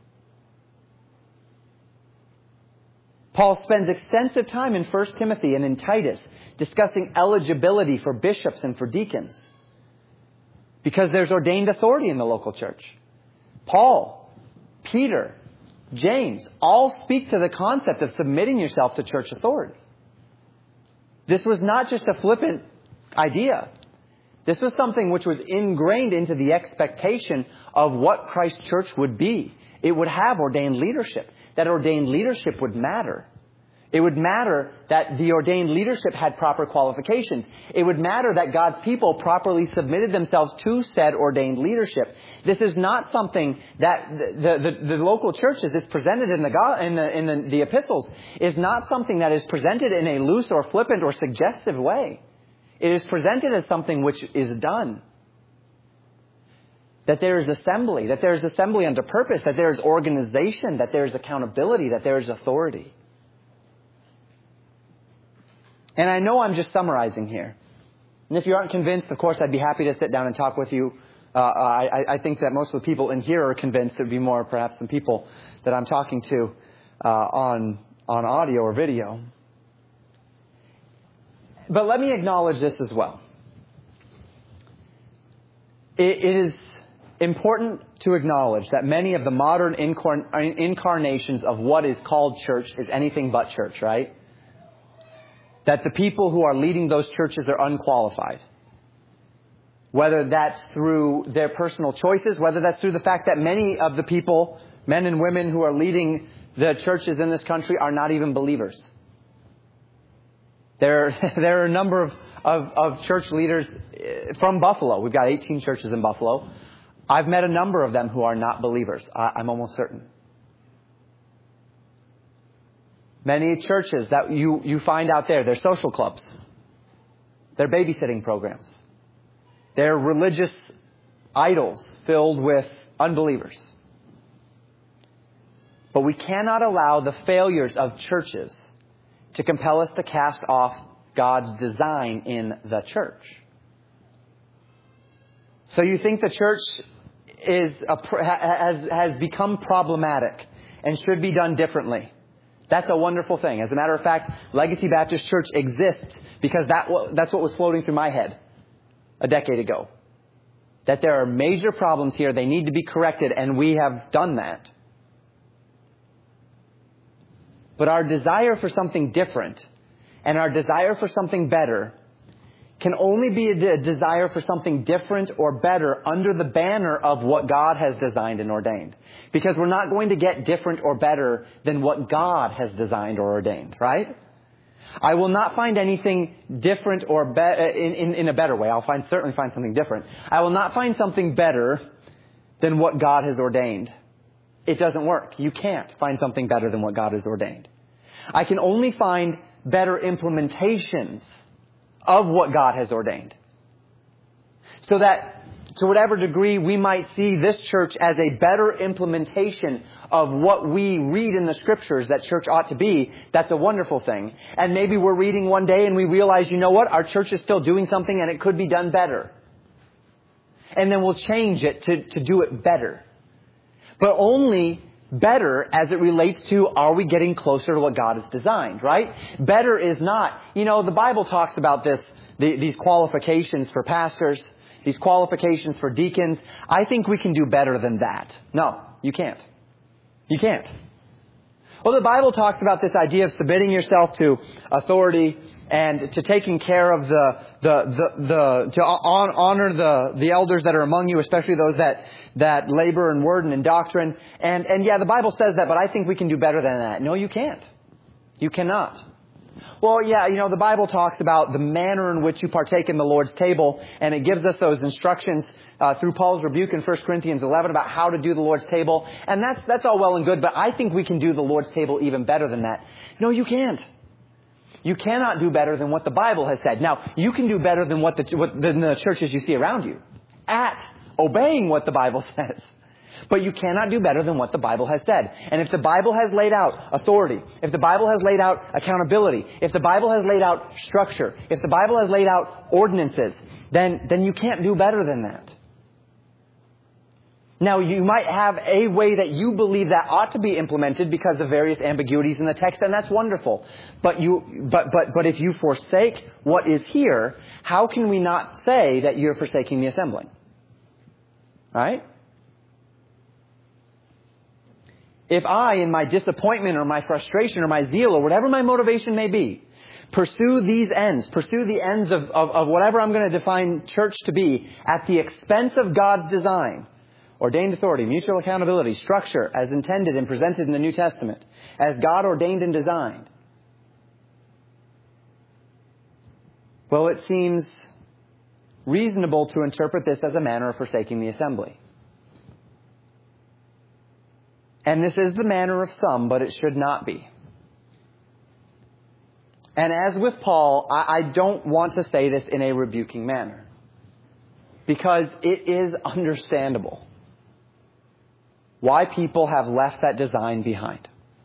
Speaker 1: Paul spends extensive time in First Timothy and in Titus discussing eligibility for bishops and for deacons. Because there's ordained authority in the local church. Paul, Peter, James all speak to the concept of submitting yourself to church authority. This was not just a flippant idea. This was something which was ingrained into the expectation of what Christ's church would be. It would have ordained leadership. That ordained leadership would matter. It would matter that the ordained leadership had proper qualifications. It would matter that God's people properly submitted themselves to said ordained leadership. This is not something that the, the, the local church, as is presented in, the, in, the, in the, the epistles, is not something that is presented in a loose or flippant or suggestive way. It is presented as something which is done. That there is assembly, that there is assembly under purpose, that there is organization, that there is accountability, that there is authority. And I know I'm just summarizing here. And if you aren't convinced, of course, I'd be happy to sit down and talk with you. Uh, I, I think that most of the people in here are convinced. It would be more perhaps than people that I'm talking to uh, on, on audio or video. But let me acknowledge this as well. It, it is important to acknowledge that many of the modern incarn- incarnations of what is called church is anything but church, right? That the people who are leading those churches are unqualified. Whether that's through their personal choices, whether that's through the fact that many of the people, men and women who are leading the churches in this country are not even believers. There, there are a number of, of, of church leaders from Buffalo. We've got eighteen churches in Buffalo. I've met a number of them who are not believers. I, I'm almost certain. Many churches that you, you find out there, they're social clubs. They're babysitting programs. They're religious idols filled with unbelievers. But we cannot allow the failures of churches to compel us to cast off God's design in the church. So you think the church is a, has, has become problematic and should be done differently. That's a wonderful thing. As a matter of fact, Legacy Baptist Church exists because that that's what was floating through my head a decade ago. That there are major problems here. They need to be corrected, and we have done that. But our desire for something different and our desire for something better can only be a desire for something different or better under the banner of what God has designed and ordained. Because we're not going to get different or better than what God has designed or ordained, right? I will not find anything different or be- in, in, in a better way. I'll find certainly find something different. I will not find something better than what God has ordained. It doesn't work. You can't find something better than what God has ordained. I can only find better implementations of what God has ordained. So that to whatever degree we might see this church as a better implementation of what we read in the scriptures that church ought to be, that's a wonderful thing. And maybe we're reading one day and we realize, you know what, our church is still doing something and it could be done better. And then we'll change it to, to do it better. But only better as it relates to, are we getting closer to what God has designed, right? Better is not, you know, the Bible talks about this, the, these qualifications for pastors, these qualifications for deacons. I think we can do better than that. No, you can't. You can't. Well, the Bible talks about this idea of submitting yourself to authority and to taking care of the, the, the, the to honor the, the elders that are among you, especially those that, that labor in word and in doctrine. And, and yeah, the Bible says that, but I think we can do better than that. No, you can't. You cannot. Well, yeah, you know, the Bible talks about the manner in which you partake in the Lord's table, and it gives us those instructions uh, through Paul's rebuke in First Corinthians eleven about how to do the Lord's table. And that's that's all well and good, but I think we can do the Lord's table even better than that. No, you can't. You cannot do better than what the Bible has said. Now, you can do better than what the, what, than the churches you see around you at obeying what the Bible says. But you cannot do better than what the Bible has said. And if the Bible has laid out authority, if the Bible has laid out accountability, if the Bible has laid out structure, if the Bible has laid out ordinances, then, then you can't do better than that. Now, you might have a way that you believe that ought to be implemented because of various ambiguities in the text, and that's wonderful. But you, but, but, but if you forsake what is here, how can we not say that you're forsaking the assembling? Right? If I, in my disappointment or my frustration or my zeal or whatever my motivation may be, pursue these ends, pursue the ends of, of, of whatever I'm going to define church to be at the expense of God's design, ordained authority, mutual accountability, structure as intended and presented in the New Testament, as God ordained and designed, well, it seems reasonable to interpret this as a manner of forsaking the assembly. And this is the manner of some, but it should not be. And as with Paul, I, I don't want to say this in a rebuking manner, because it is understandable why people have left that design behind.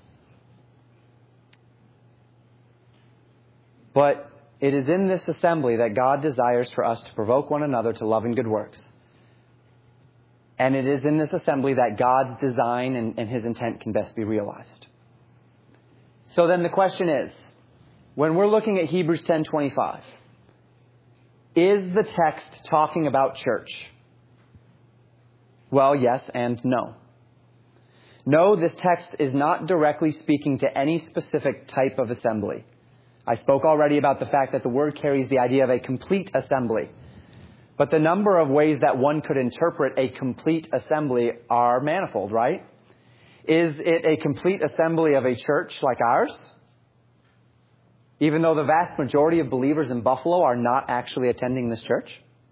Speaker 1: But it is in this assembly that God desires for us to provoke one another to love and good works. And it is in this assembly that God's design and, and His intent can best be realized. So then the question is, when we're looking at Hebrews ten twenty-five, is the text talking about church? Well, yes and no. No, this text is not directly speaking to any specific type of assembly. I spoke already about the fact that the word carries the idea of a complete assembly. But the number of ways that one could interpret a complete assembly are manifold, right? Is it a complete assembly of a church like ours? Even though the vast majority of believers in Buffalo are not actually attending this church?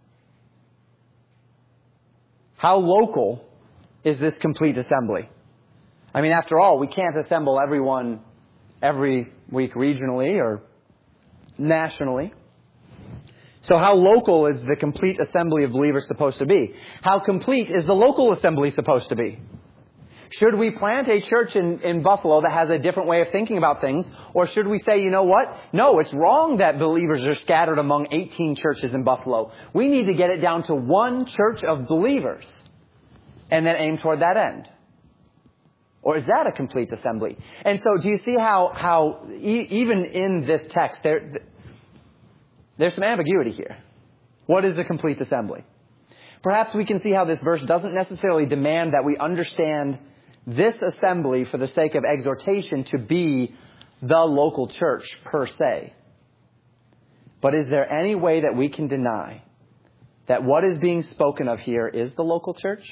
Speaker 1: How local is this complete assembly? I mean, after all, we can't assemble everyone every week regionally or nationally. So how local is the complete assembly of believers supposed to be? How complete is the local assembly supposed to be? Should we plant a church in, in Buffalo that has a different way of thinking about things? Or should we say, you know what? No, it's wrong that believers are scattered among eighteen churches in Buffalo. We need to get it down to one church of believers and then aim toward that end. Or is that a complete assembly? And so do you see how, how e- even in this text, there, there's some ambiguity here. What is a complete assembly? Perhaps we can see how this verse doesn't necessarily demand that we understand this assembly for the sake of exhortation to be the local church per se. But is there any way that we can deny that what is being spoken of here is the local church?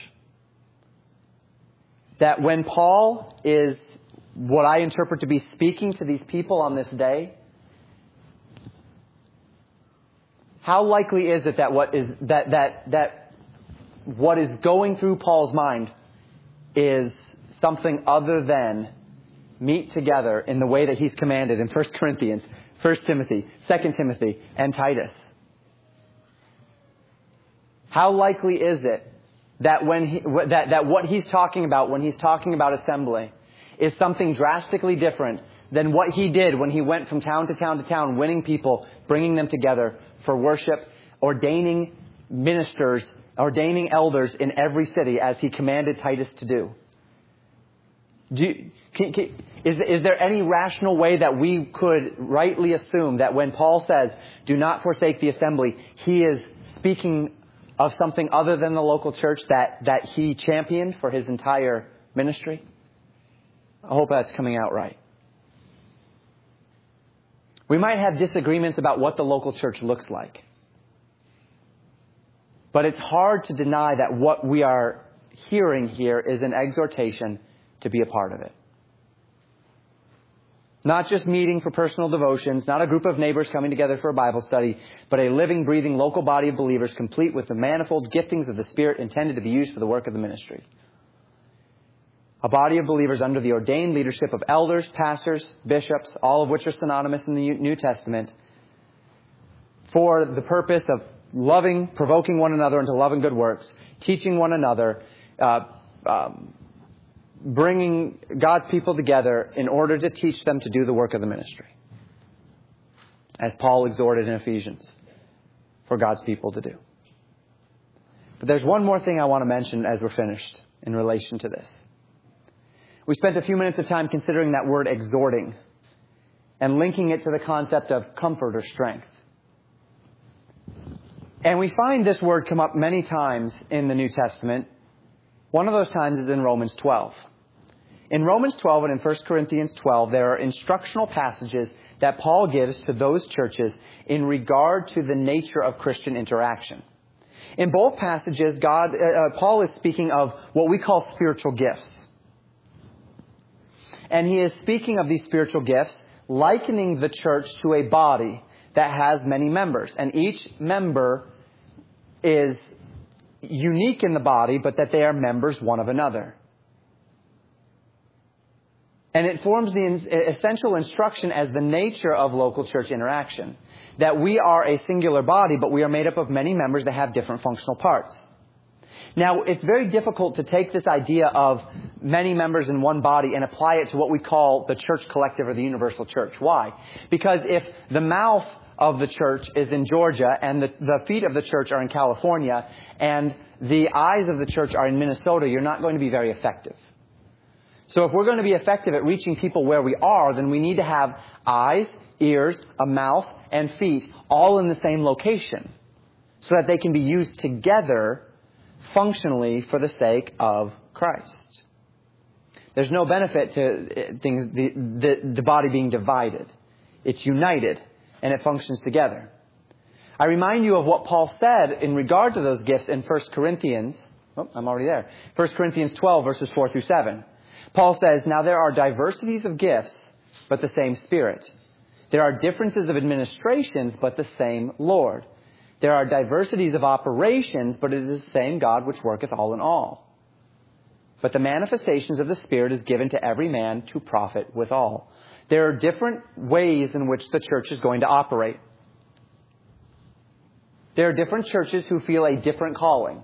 Speaker 1: That when Paul is what I interpret to be speaking to these people on this day, how likely is it that what is that that that what is going through Paul's mind is something other than meet together in the way that he's commanded in First Corinthians, First Timothy, Second Timothy, and Titus? How likely is it that when he, that that what he's talking about when he's talking about assembly is something drastically different than what he did when he went from town to town to town, winning people, bringing them together for worship, ordaining ministers, ordaining elders in every city as he commanded Titus to do? Do you, can, can, is, is there any rational way that we could rightly assume that when Paul says, do not forsake the assembly, he is speaking of something other than the local church that, that he championed for his entire ministry? I hope that's coming out right. We might have disagreements about what the local church looks like. But it's hard to deny that what we are hearing here is an exhortation to be a part of it. Not just meeting for personal devotions, not a group of neighbors coming together for a Bible study, but a living, breathing, local body of believers complete with the manifold giftings of the Spirit intended to be used for the work of the ministry. A body of believers under the ordained leadership of elders, pastors, bishops, all of which are synonymous in the New Testament, for the purpose of loving, provoking one another into love and good works, teaching one another, uh, um, bringing God's people together in order to teach them to do the work of the ministry, as Paul exhorted in Ephesians for God's people to do. But there's one more thing I want to mention as we're finished in relation to this. We spent a few minutes of time considering that word exhorting and linking it to the concept of comfort or strength. And we find this word come up many times in the New Testament. One of those times is in Romans twelve. In Romans twelve and in First Corinthians twelve, there are instructional passages that Paul gives to those churches in regard to the nature of Christian interaction. In both passages, God, uh, Paul is speaking of what we call spiritual gifts. And he is speaking of these spiritual gifts, likening the church to a body that has many members. And each member is unique in the body, but that they are members one of another. And it forms the essential instruction as the nature of local church interaction. That we are a singular body, but we are made up of many members that have different functional parts. Now, it's very difficult to take this idea of many members in one body and apply it to what we call the church collective or the universal church. Why? Because if the mouth of the church is in Georgia and the, the feet of the church are in California and the eyes of the church are in Minnesota, you're not going to be very effective. So if we're going to be effective at reaching people where we are, then we need to have eyes, ears, a mouth, and feet all in the same location so that they can be used together functionally for the sake of Christ. There's no benefit to things, the, the, the body being divided. It's united and it functions together. I remind you of what Paul said in regard to those gifts in First Corinthians. Oh, I'm already there. First Corinthians twelve, verses four through seven. Paul says, now there are diversities of gifts, but the same Spirit. There are differences of administrations, but the same Lord. There are diversities of operations, but it is the same God which worketh all in all. But the manifestations of the Spirit is given to every man to profit withal. There are different ways in which the church is going to operate. There are different churches who feel a different calling.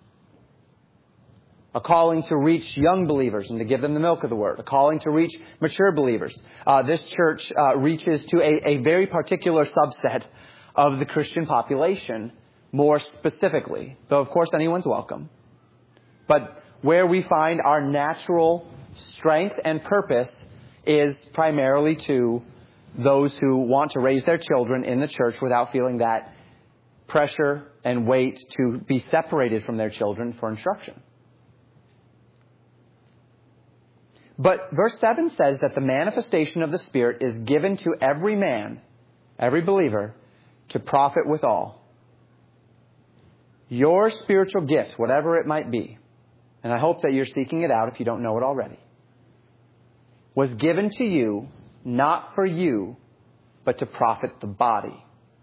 Speaker 1: A calling to reach young believers and to give them the milk of the word. A calling to reach mature believers. Uh, this church uh, reaches to a, a very particular subset of the Christian population more specifically. Though, of course, anyone's welcome. But where we find our natural strength and purpose is primarily to those who want to raise their children in the church without feeling that pressure and weight to be separated from their children for instruction. But verse seven says that the manifestation of the Spirit is given to every man, every believer, to profit withal. Your spiritual gift, whatever it might be, and I hope that you're seeking it out if you don't know it already, was given to you not for you, but to profit the body.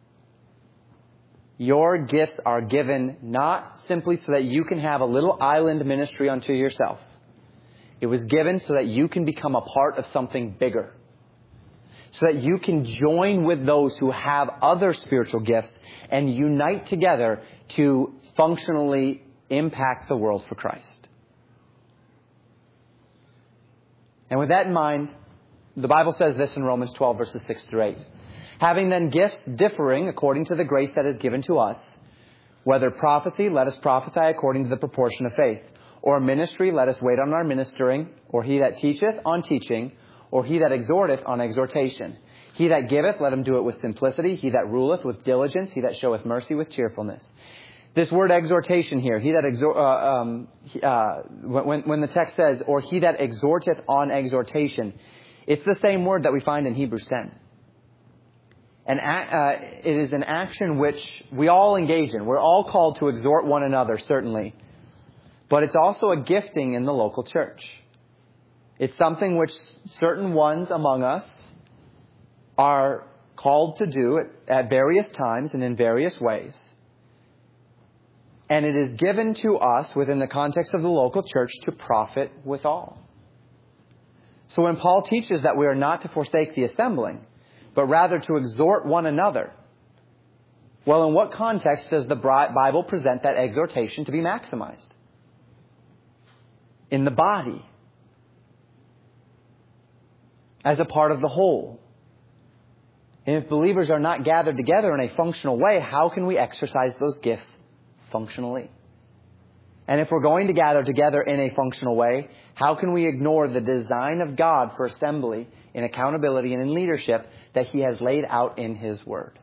Speaker 1: Your gifts are given not simply so that you can have a little island ministry unto yourself. It was given so that you can become a part of something bigger. So that you can join with those who have other spiritual gifts and unite together to functionally impact the world for Christ. And with that in mind, the Bible says this in Romans twelve, verses six through eight. Having then gifts differing according to the grace that is given to us, whether prophecy, let us prophesy according to the proportion of faith. or ministry, let us wait on our ministering, or he that teacheth on teaching, or he that exhorteth on exhortation. He that giveth, let him do it with simplicity. He that ruleth with diligence. He that showeth mercy with cheerfulness. This word exhortation here, he that exhort, uh, um, uh, when, when the text says, or he that exhorteth on exhortation, it's the same word that we find in Hebrews ten. And uh, it is an action which we all engage in. We're all called to exhort one another, certainly. But it's also a gifting in the local church. It's something which certain ones among us are called to do at, at various times and in various ways. And it is given to us within the context of the local church to profit withal. So when Paul teaches that we are not to forsake the assembling, but rather to exhort one another, well, in what context does the Bible present that exhortation to be maximized? In the body. As a part of the whole. And if believers are not gathered together in a functional way, how can we exercise those gifts functionally? And if we're going to gather together in a functional way, how can we ignore the design of God for assembly, in accountability, and in leadership that He has laid out in His Word?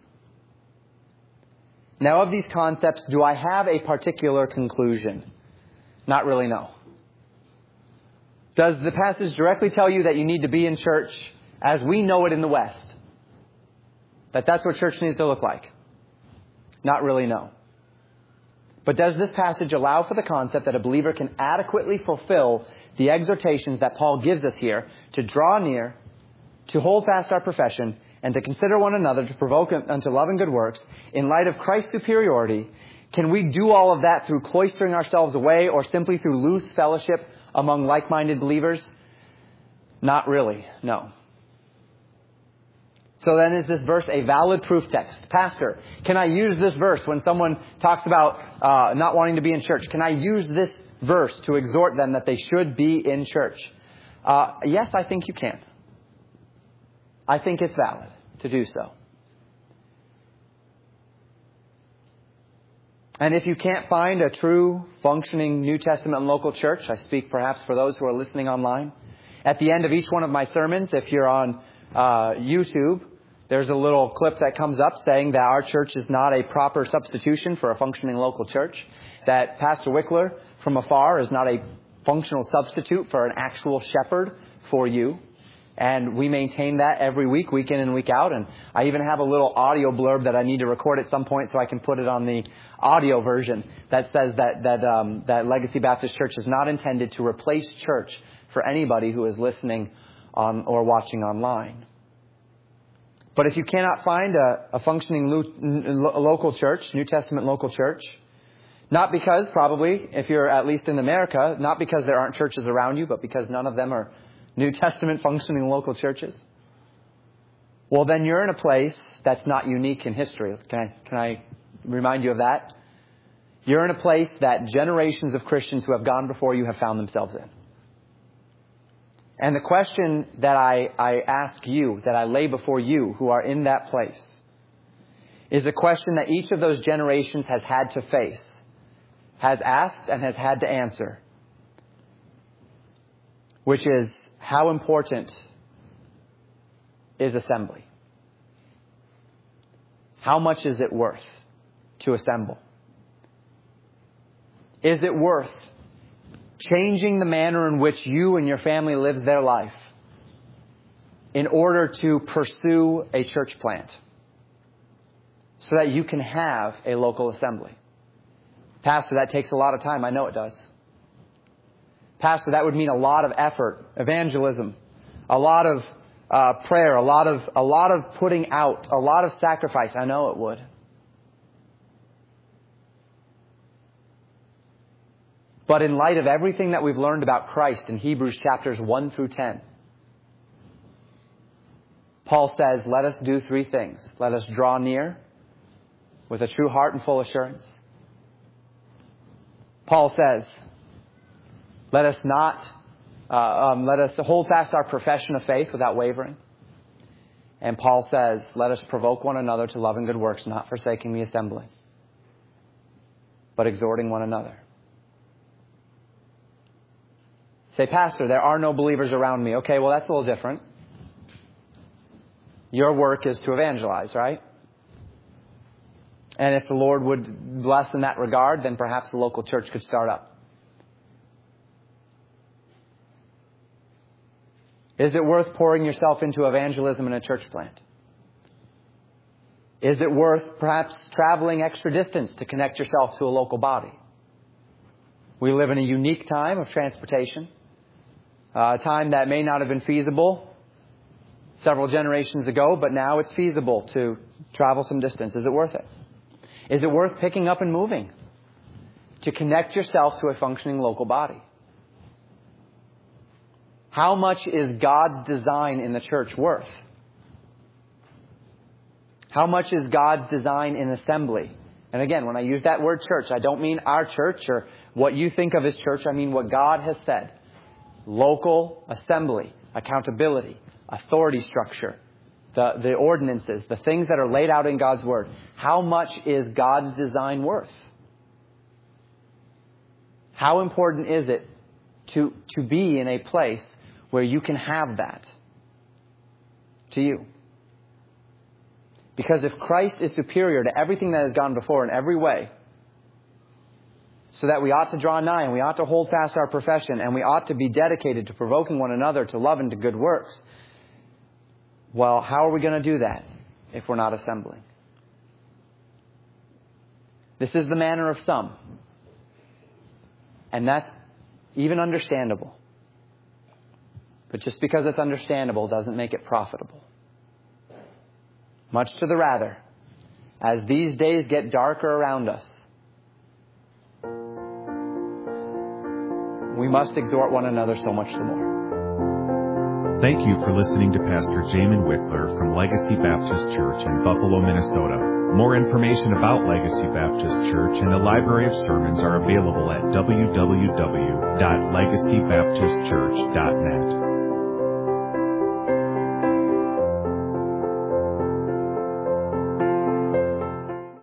Speaker 1: Now, of these concepts, do I have a particular conclusion? Not really, no. Does the passage directly tell you that you need to be in church as we know it in the West? That that's what church needs to look like? Not really, no. But does this passage allow for the concept that a believer can adequately fulfill the exhortations that Paul gives us here to draw near, to hold fast our profession, and to consider one another, to provoke unto love and good works, in light of Christ's superiority? Can we do all of that through cloistering ourselves away or simply through loose fellowship among like-minded believers? Not really, no. So then, is this verse a valid proof text? Pastor, can I use this verse when someone talks about uh, not wanting to be in church? Can I use this verse to exhort them that they should be in church? Uh, yes, I think you can. I think it's valid to do so. And if you can't find a true, functioning New Testament local church, I speak perhaps for those who are listening online, at the end of each one of my sermons, if you're on uh, YouTube, there's a little clip that comes up saying that our church is not a proper substitution for a functioning local church, that Pastor Wickler from afar is not a functional substitute for an actual shepherd for you. And we maintain that every week, week in and week out. And I even have a little audio blurb that I need to record at some point so I can put it on the audio version that says that that um, that Legacy Baptist Church is not intended to replace church for anybody who is listening on or watching online. But if you cannot find a, a functioning lo- local church, New Testament local church, not because probably, if you're at least in America, not because there aren't churches around you, but because none of them are New Testament functioning local churches, well, then you're in a place that's not unique in history. Can I, can I remind you of that? You're in a place that generations of Christians who have gone before you have found themselves in. And the question that I, I ask you, that I lay before you who are in that place, is a question that each of those generations has had to face, has asked and has had to answer, which is, how important is assembly? How much is it worth to assemble? Is it worth changing the manner in which you and your family lives their life in order to pursue a church plant so that you can have a local assembly? Pastor, that takes a lot of time. I know it does. Pastor, that would mean a lot of effort, evangelism, a lot of uh, prayer, a lot of a lot of putting out, a lot of sacrifice. I know it would. But in light of everything that we've learned about Christ in Hebrews chapters one through ten, Paul says, let us do three things. Let us draw near with a true heart and full assurance. Paul says, let us not, uh, um, let us hold fast our profession of faith without wavering. And Paul says, let us provoke one another to love and good works, not forsaking the assembly, but exhorting one another. Say, Pastor, there are no believers around me. Okay, well, that's a little different. Your work is to evangelize, right? And if the Lord would bless in that regard, then perhaps the local church could start up. Is it worth pouring yourself into evangelism in a church plant? Is it worth perhaps traveling extra distance to connect yourself to a local body? We live in a unique time of transportation, a time that may not have been feasible several generations ago, but now it's feasible to travel some distance. Is it worth it? Is it worth picking up and moving to connect yourself to a functioning local body? How much is God's design in the church worth? How much is God's design in assembly? And again, when I use that word church, I don't mean our church or what you think of as church. I mean what God has said. Local assembly, accountability, authority structure, the, the ordinances, the things that are laid out in God's Word. How much is God's design worth? How important is it to, to be in a place where you can have that to you? Because if Christ is superior to everything that has gone before in every way, so that we ought to draw nigh and we ought to hold fast our profession and we ought to be dedicated to provoking one another to love and to good works, well, how are we going to do that if we're not assembling? This is the manner of some. And that's even understandable. But just because it's understandable doesn't make it profitable. Much to the rather, as these days get darker around us, we must exhort one another so much the more.
Speaker 2: Thank you for listening to Pastor Jamin Wickler from Legacy Baptist Church in Buffalo, Minnesota. More information about Legacy Baptist Church and the library of sermons are available at w w w dot legacy baptist church dot net.